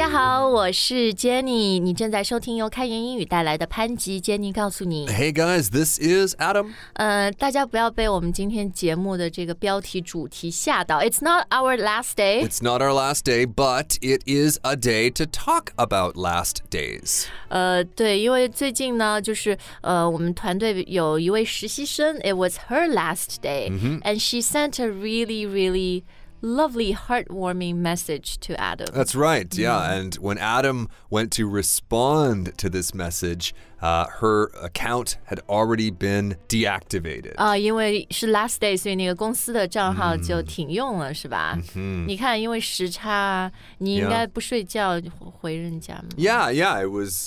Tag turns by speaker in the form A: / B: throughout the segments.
A: 家好，我是 Jenny， 你正在收听由开言英语带来的潘吉 Jenny 告诉你。
B: Hey guys, this is Adam.
A: 大家不要被我们今天节目的这个标题主题吓到。It's not our last day.
B: It's not our last day, but it is a day to talk about last days.
A: 对，因为最近呢，就是我们团队有一位实习生 ，It was her last day, and she sent a really lovely, heartwarming message to Adam.
B: That's right, yeah. And when Adam went to respond to this message, her account had already been deactivated.
A: 因为是 last day, 所以那个公司的账号就停用了，是吧？你看，因为时差，你应该不睡觉回人家吗？
B: Yeah, it was,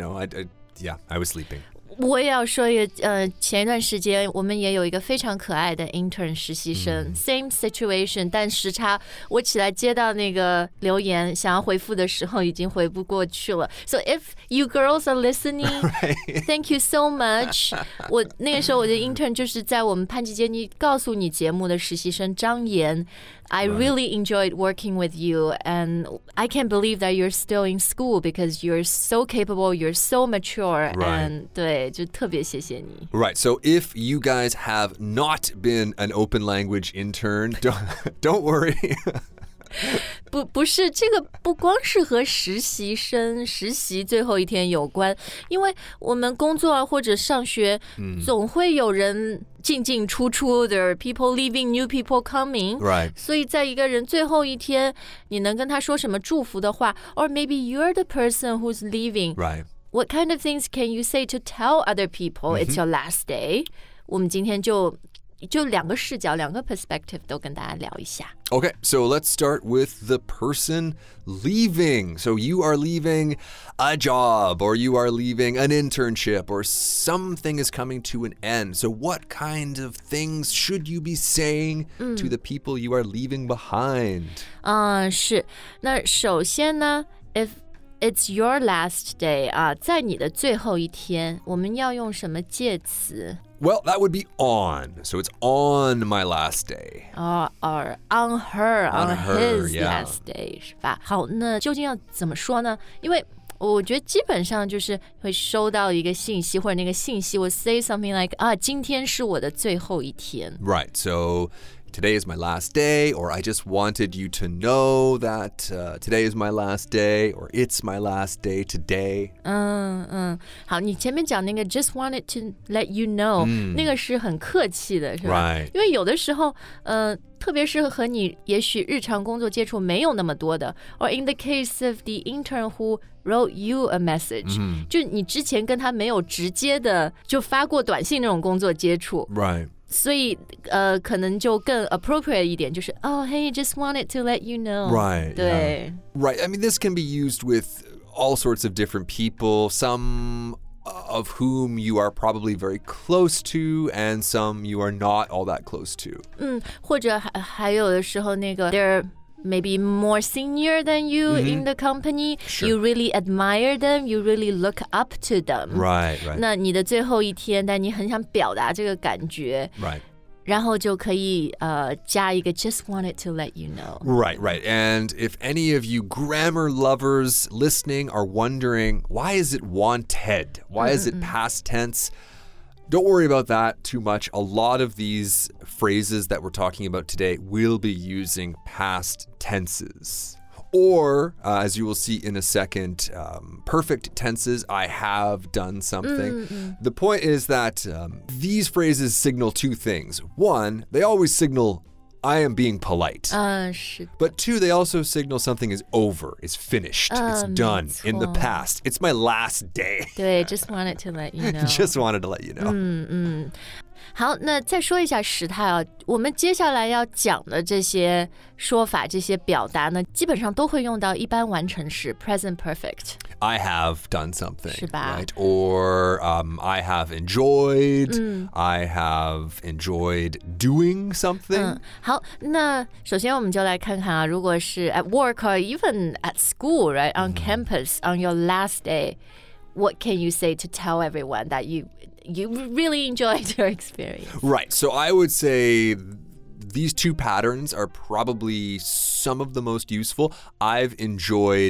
B: I was sleeping.
A: 我也要说一个，前一段时间我们也有一个非常可爱的 intern 实习生，same situation， 但时差，我起来接到那个留言，想要回复的时候已经回不过去了。So if you girls are listening, thank you so much. 我那个时候我的 intern 就是在我们潘吉杰尼告诉你节目的实习生张岩。I really enjoyed working with you, and I can't believe that you're still in school because you're so capable, you're so mature, and 对，就特别谢谢你。
B: Right, so if you guys have not been an open language intern, don't worry.
A: 不是这个，不光是和实习生实习最后一天有关，因为我们工作啊或者上学，总会有人进进出出的 people leaving, new people coming.
B: Right.
A: 所以在一个人最后一天，你能跟他说什么祝福的话 ，or maybe you're the person who's leaving.
B: Right.
A: What kind of things can you say to tell other people it's your last day? 我们今天就两个视角，两个 perspective 都跟大家聊一下。
B: Okay, so let's start with the person leaving. So you are leaving a job, or you are leaving an internship, or something is coming to an end. So what kind of things should you be saying to the people you are leaving behind?
A: 是。那首先呢 ，if it's your last day 啊，在你的最后一天，我们要用什么介词
B: ？Well, that would be on. So it's on my last day.
A: Or on her, on his last day, 是吧？好，那究竟要怎么说呢？因为我觉得基本上就是会收到一个信息，或者那个信息会 say something like 今天是我的最后一天。
B: Right. So today is my last day, or I just wanted you to know that today is my last day, or it's my last day today.
A: 好，你前面讲那个 just wanted to let you know，那个是很客气的，是吧？
B: Right.
A: 因为有的时候，特别是和你也许日常工作接触没有那么多的 ，or in the case of the intern who wrote you a message，就你之前跟他没有直接的就发过短信那种工作接触。
B: Right.
A: 所以可能就更 appropriate 一点，就是hey, just wanted to let you know.
B: Right.
A: 对。
B: Yeah. Right. I mean, this can be used with all sorts of different people, some of whom you are probably very close to, and some you are not all that close to.
A: 或者还有的时候那个 they're maybe more senior than you in the company.
B: Sure.
A: You really admire them. You really look up to them.
B: Right.
A: 那你的最后一天，但你很想表达这个感觉。
B: Right.
A: 然后就可以加一个 just wanted to let you know.
B: Right. And if any of you grammar lovers listening are wondering, why is it wanted? Why is it past tense? Don't worry about that too much. A lot of these phrases that we're talking about today will be using past tenses. Or, as you will see in a second, perfect tenses, I have done something. The point is that these phrases signal two things. One, they always signal I am being polite.
A: 是的。
B: But two, they also signal something is over, is finished, it's done, in the past. It's my last day.
A: 对 just wanted to let you know.
B: Just wanted to let you know.
A: 好，那再说一下时态啊，我们接下来要讲的这些说法、这些表达呢，基本上都会用到一般完成式 present perfect。
B: I have done something,
A: 是吧？
B: right? Or I have enjoyed, I have enjoyed doing something.
A: 好，那首先我们就来看看啊，如果是 at work or even at school, right, on campus, on your last day, what can you say to tell everyone that you really enjoyed your experience?
B: Right. So I would say these two patterns are probably some of the most useful. I've enjoyed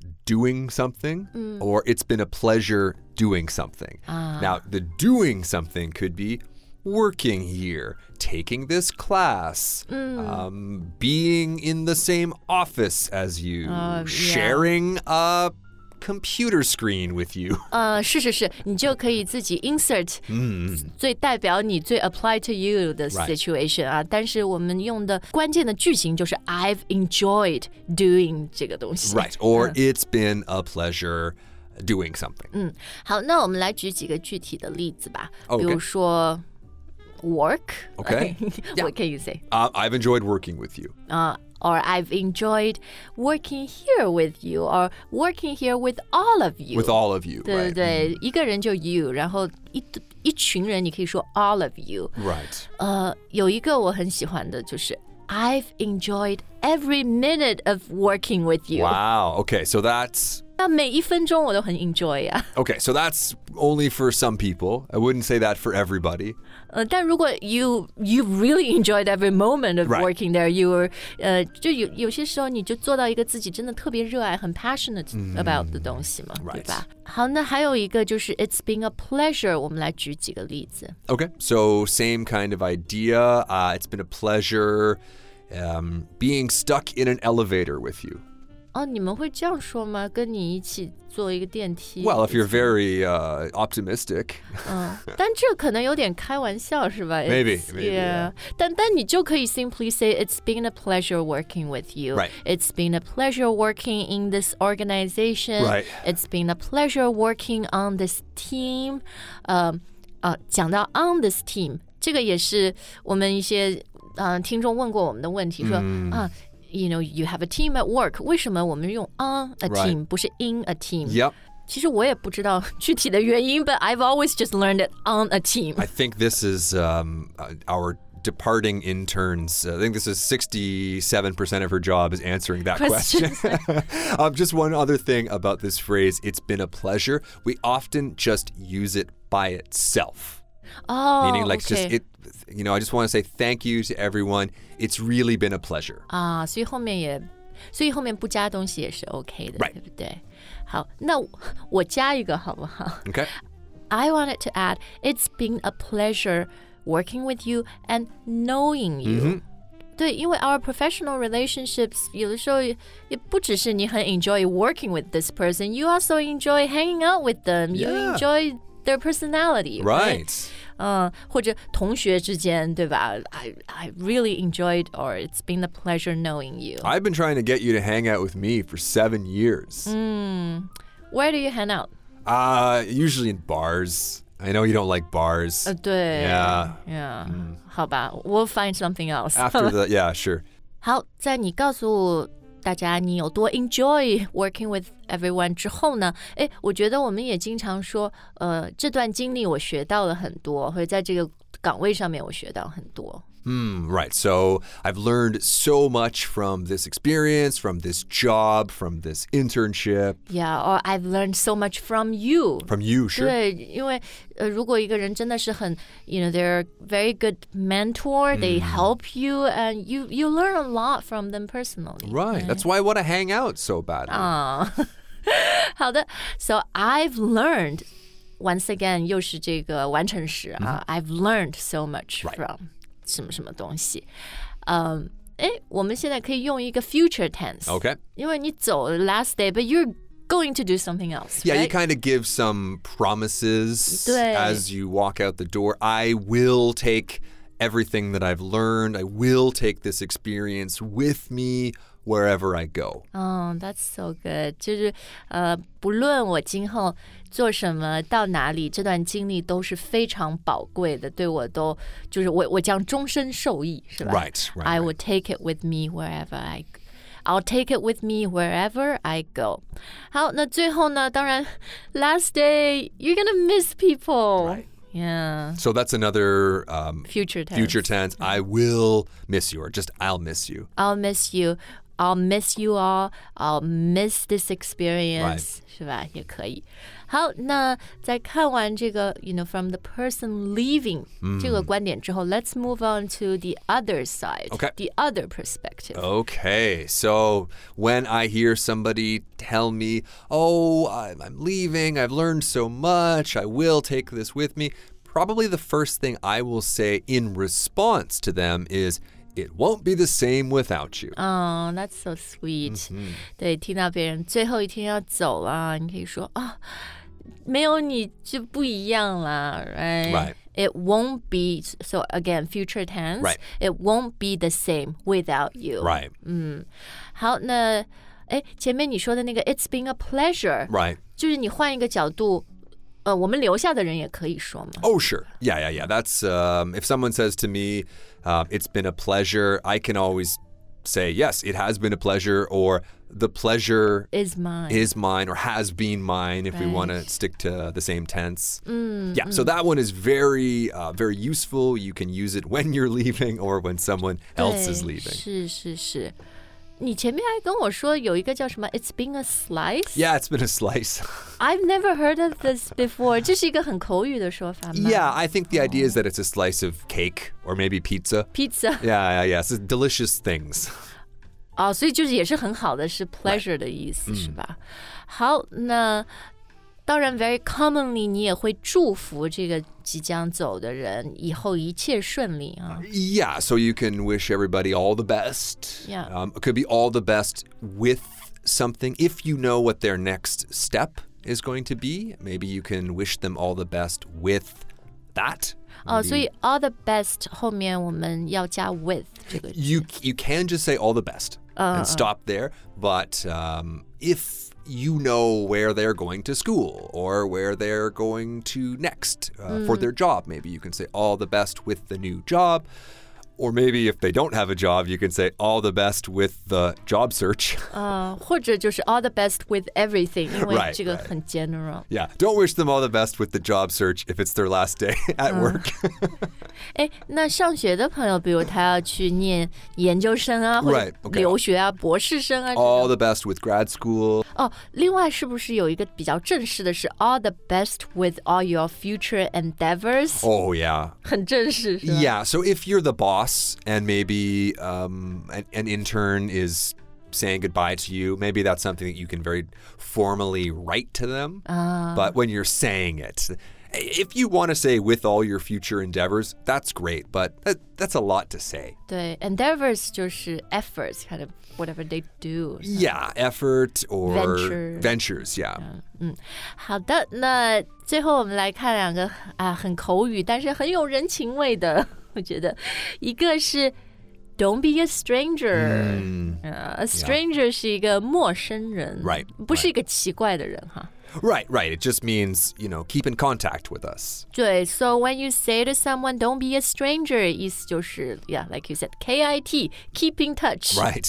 B: doing something or it's been a pleasure doing something. Now, the doing something could be working here, taking this class, being in the same office as you, sharing a computer screen with you.
A: 是，你就可以自己 insert 最代表你最 apply to you 的 situation 啊。但是我们用的关键的句型就是 I've enjoyed doing 这个东西。
B: Right, or it's been a pleasure doing something.
A: 好，那我们来举几个具体的例子吧。
B: Okay.
A: 比如说 work.
B: Okay.
A: What can you say?
B: I've enjoyed working with you.
A: Or I've enjoyed working here with you, or working here with all of you.
B: With all of you,
A: 对
B: right?
A: 对，一个人就 you， 然后一群人你可以说 all of you。
B: Right.
A: 有一个我很喜欢的就是 I've enjoyed every minute of working with you.
B: Wow. Okay, so that's
A: 那每一分钟我都很 enjoy 啊。
B: okay. So that's only for some people. I wouldn't say that for everybody.
A: 但如果 you really enjoyed every moment of
B: Right.
A: working there, you were 就有些时候你就做到一个自己真的特别热爱、很 passionate about 的东西嘛，
B: Right.
A: 对吧？好，那还有一个就是 It's been a pleasure， 我们来举几个例子。
B: Okay, so same kind of idea. It's been a pleasure being stuck in an elevator with you.
A: 哦，你们会这样说吗？跟你一起坐一个电梯
B: Well, if you're very optimistic.
A: 但这可能有点开玩笑，是吧
B: Maybe,
A: yeah. 但你就可以 simply say It's been a pleasure working with you.
B: Right.
A: It's been a pleasure working in this organization.
B: Right.
A: It's been a pleasure working on this team. 讲到 on this team， 这个也是我们一些听众问过我们的问题，说you know, you have a team at work. 为什么我们用 on a team、
B: Right.
A: 不是 in a team?
B: Yep.
A: 其实我也不知道具体的原因 but I've always just learned it on a team.
B: I think this is our departing interns. I think this is 67% of her job is answering that question. Just one other thing about this phrase, it's been a pleasure. We often just use it by itself.
A: Oh,
B: Meaning like
A: okay.
B: just it, you know, I just want to say thank you to everyone. It's really been a pleasure.
A: 所以后面不加东西也是 OK 的，
B: Right.
A: 对不对？好，那我加一个好不好？
B: Okay.
A: I wanted to add, it's been a pleasure working with you and knowing you. 对，因为 our professional relationships 有的时候也不只是你很 enjoy working with this person, you also enjoy hanging out with them. You
B: Yeah.
A: enjoy their personality.
B: Right.
A: 或者同学之间，对吧？ I really enjoyed, or it's been a pleasure knowing you.
B: I've been trying to get you to hang out with me for 7 years.
A: Where do you hang out?
B: Usually in bars. I know you don't like bars.
A: 对
B: Yeah.
A: 好吧 we'll find something else.
B: After the, yeah, sure.
A: 好，在你告诉大家你有多 enjoy working with everyone 之后呢，我觉得我们也经常说，这段经历我学到了很多，或者在这个岗位上面我学到很多。
B: Right. So I've learned so much from this experience, from this job, from this internship.
A: Yeah, or I've learned so much from you.
B: From you, sure.
A: 对，因为如果一个人真的是很 you know, they're a very good mentor, they help you, and you learn a lot from them personally.
B: Right. That's why I want to hang out so badly.
A: 好的 So I've learned, once again 又是这个完成时啊I've learned so much from 什么什么东西我们现在可以用一个 future tense.
B: Okay.
A: 因为你走了 last day, but you're going to do something else.
B: Yeah,
A: right?
B: you kind of give some promises
A: 对
B: as you walk out the door. I will take everything that I've learned. I will take this experience with me wherever I go.
A: That's so good. 就是不论我今后做什么到哪里，这段经历都是非常宝贵的，对我都就是我将终身受益，是吧
B: Right.
A: I would take it with me wherever I'll take it with me wherever I go. 好，那最后呢，当然 last day you're gonna miss people.
B: Right.
A: Yeah.
B: So that's another
A: Future tense.
B: future tense. I will miss you, or just I'll miss you.
A: I'll miss you. I'll miss you all, I'll miss this experience， 是吧？也可以。好，那在看完这个 from the person leaving 这个观点之后 let's move on to the other side, the other perspective.
B: Okay, so when I hear somebody tell me, oh, I'm leaving, I've learned so much, I will take this with me, probably the first thing I will say in response to them is, it won't be the same without you.
A: Oh, that's so sweet. 对，听到别人最后一天要走了，你可以说没有你就不一样啦
B: Right.
A: It won't be, so again, future tense.
B: Right.
A: It won't be the same without you.
B: Right.
A: 好，那前面你说的那个 It's been a pleasure.
B: Right.
A: 就是你换一个角度。我们留下的人也可以说吗？
B: Oh, sure. Yeah. That's if someone says to me, it's been a pleasure, I can always say, yes, it has been a pleasure, or the pleasure
A: is mine,
B: or has been mine, if we want to stick to the same tense. Yeah, so that one is very useful. You can use it when you're leaving or when someone else is leaving.
A: 是。你前面还跟我说有一个叫什么 It's been a slice?
B: Yeah, it's been a slice.
A: I've never heard of this before. 这是一个很口语的说法吗？
B: Yeah, I think the idea is that it's a slice of cake or maybe pizza.
A: Pizza.
B: Yeah. It's delicious things.
A: 所以就是也是很好的，是 pleasure 的意思，是吧？好，那当然 very commonly 你也会祝福这个即将走的人以后一切顺利啊。
B: Yeah, so you can wish everybody all the best.
A: Yeah.
B: It could be all the best with something. If you know what their next step is going to be, maybe you can wish them all the best with that.
A: 所以 all the best 后面我们要加 with 这个。
B: You can just say all the best and stop there. But if you know where they're going to school or where they're going to next for their job, maybe you can say all the best with the new job. Or maybe if they don't have a job, you can say all the best with the job search.
A: 或者就是 all the best with everything, 因为
B: Right,
A: 这个很 general.
B: Yeah, don't wish them all the best with the job search if it's their last day at work.
A: 那上学的朋友，比如他要去念研究生啊，或者
B: Right, okay.
A: 留学啊，博士生啊，
B: All the best with grad school.
A: 另外是不是有一个比较正式的是 all the best with all your future endeavors?
B: Oh, yeah.
A: 很正式是吧？
B: Yeah, so if you're the boss and maybe an intern is saying goodbye to you, maybe that's something that you can very formally write to them. But when you're saying it, if you want to say with all your future endeavors, that's great, but that's a lot to say.
A: 对 endeavors 就是 efforts, kind of whatever they do.
B: Yeah, effort or
A: Ventures,
B: yeah.
A: 好的，那最後我們來看兩個很口語，但是很有人情味的，我覺得一個是 Don't be a stranger. A stranger 是一個陌生人，
B: Right,
A: 不是一個奇怪的人哈。
B: Right. It just means, keep in contact with us.
A: 對 so when you say to someone, don't be a stranger, 意思就是 like you said, KIT, keep in touch.
B: Right.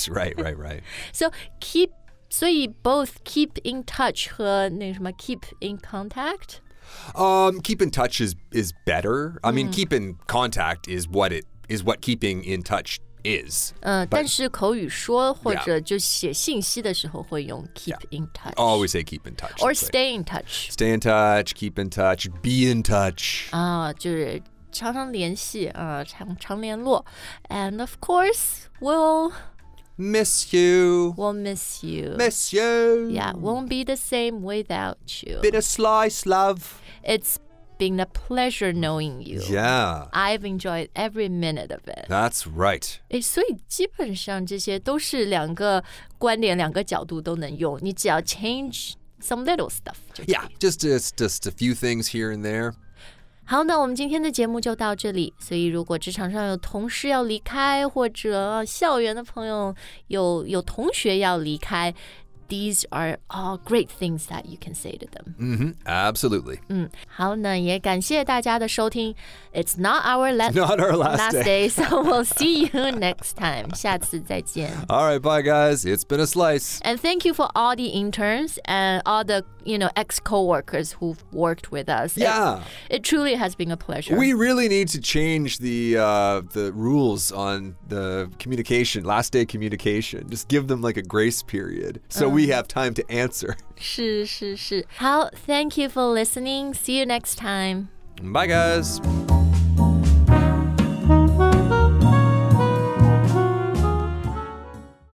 A: So所以 both keep in touch 和那个什麼 keep in contact?
B: Keep in touch is better. I mean, keep in contact is what keeping in touch is.
A: 但是口语说或者就写信息的时候会用 keep in touch.
B: Always say keep in touch.
A: Or stay in touch.
B: Stay in touch, keep in touch, be in touch.
A: 就是常常联系常联络 And of course, we'll
B: miss you.
A: We'll miss you.
B: Miss you.
A: Yeah, won't be the same without you.
B: Been a slice, love.
A: It's been a pleasure knowing you.
B: Yeah.
A: I've enjoyed every minute of it.
B: That's right.
A: 所以基本上这些都是两个观点两个角度都能用，你只要 change some little stuff 就可以。
B: Yeah, just a few things here and there.
A: 好，那我们今天的节目就到这里。所以如果职场上有同事要离开，或者校园的朋友有同学要离开， these are all great things that you can say to them.
B: Absolutely.
A: 好，那也感谢大家的收听。It's not our
B: Not our last
A: day, so we'll see you next time. 下次再见。
B: All right, bye guys. It's been a slice.
A: And thank you for all the interns and all the, ex-coworkers who've worked with us.
B: Yeah.
A: It truly has been a pleasure.
B: We really need to change the rules on the communication, last day communication. Just give them like a grace period so we have time to answer.
A: 是。好，thank you for listening. See you next time.
B: Bye, guys.